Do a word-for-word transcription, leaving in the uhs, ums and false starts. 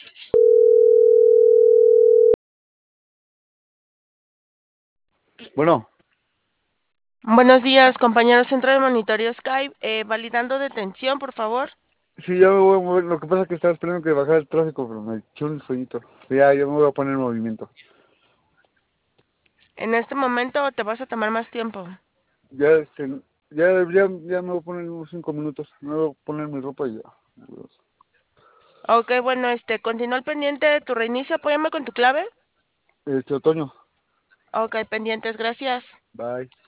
Bueno, Buenos días, compañero centro de monitoreo Skype. Eh, validando detención, por favor. sí, ya me voy a mover. Lo que pasa es que estaba esperando que bajara el tráfico, pero me eché un sueñito. Ya, ya me voy a poner en movimiento. En este momento te vas a tomar más tiempo. Ya, este, ya, ya, ya me voy a poner unos cinco minutos. Me voy a poner mi ropa y ya. Ok, bueno, este, continúa al pendiente de tu reinicio. Apóyame con tu clave. Este, otoño. Ok, pendientes, gracias. Bye.